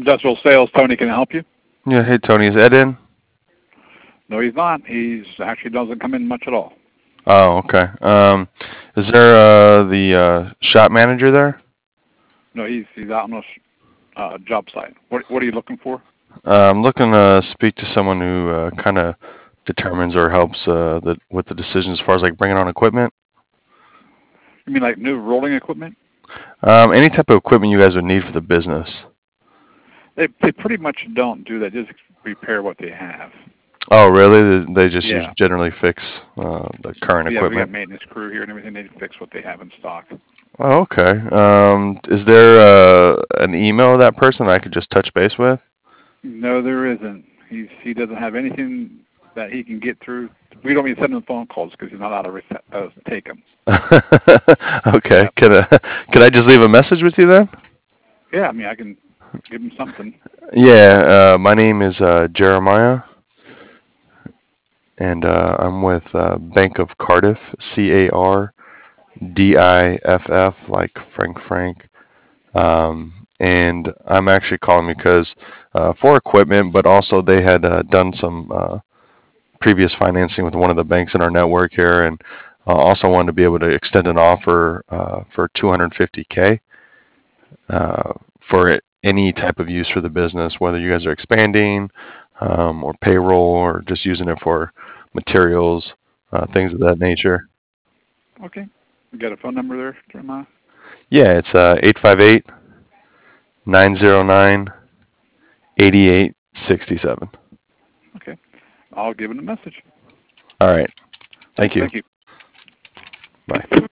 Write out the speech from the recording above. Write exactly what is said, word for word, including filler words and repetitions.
Industrial Sales, Tony, can I help you? Yeah, hey Tony, is Ed in? No, he's not. He's actually doesn't come in much at all. Oh, okay. Um, is there uh the uh shop manager there? No, he's he's out on the uh, job site. What what are you looking for? Uh, I'm looking to speak to someone who uh, kind of determines or helps uh the with the decisions as far as like bringing on equipment. You mean like new rolling equipment? Um, any type of equipment you guys would need for the business. They they pretty much don't do that. Just repair what they have. Oh, really? They they just use Yeah, generally fix uh, the current yeah. We got equipment. maintenance crew here and everything. They fix what they have in stock. Oh, okay. Um, is there uh, an email of that person I could just touch base with? No, there isn't. He's he doesn't have anything that he can get through. We don't even send him phone calls because he's not allowed to rece- uh, take them. Okay. Yeah, Can I can I just leave a message with you then? yeah. I mean, I can give him something. Yeah. Uh, my name is uh, Jeremiah, and uh, I'm with uh, Bank of Cardiff, C A R D I F F, like Frank Frank. Um, and I'm actually calling because uh, for equipment, but also they had uh, done some uh, previous financing with one of the banks in our network here, and uh, also wanted to be able to extend an offer uh, for two hundred fifty k uh, for it, any type of use for the business, whether you guys are expanding um, or payroll or just using it for materials, uh, things of that nature. Okay. You got a phone number there, Jeremiah? Yeah, it's uh, eight five eight, nine zero nine, eight eight six seven. Okay. I'll give him a message. All right. Okay. Thank you. Thank you. Bye.